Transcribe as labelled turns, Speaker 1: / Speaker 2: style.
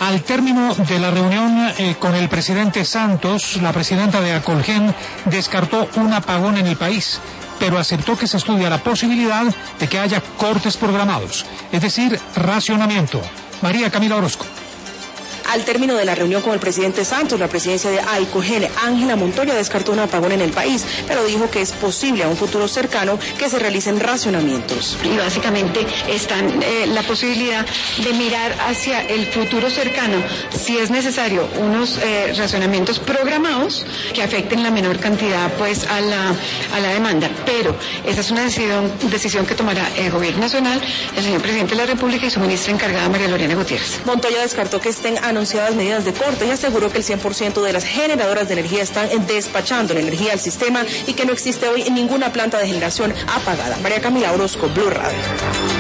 Speaker 1: Al término de la reunión con el presidente Santos, la presidenta de Acolgen descartó un apagón en el país, pero aceptó que se estudia la posibilidad de que haya cortes programados, es decir, racionamiento. María Camila Orozco.
Speaker 2: Al término de la reunión con el presidente Santos, la presidencia de Acolgen, Ángela Montoya, descartó un apagón en el país, pero dijo que es posible a un futuro cercano que se realicen racionamientos.
Speaker 3: Y básicamente están la posibilidad de mirar hacia el futuro cercano, si es necesario, unos racionamientos programados que afecten la menor cantidad pues a la demanda. Pero esa es una decisión que tomará el gobierno nacional, el señor presidente de la República y su ministra encargada, María Lorena Gutiérrez.
Speaker 2: Montoya descartó que estén anunciadas medidas de corte y aseguró que el 100% de las generadoras de energía están despachando la energía al sistema y que no existe hoy ninguna planta de generación apagada. María Camila Orozco, Blue Radio.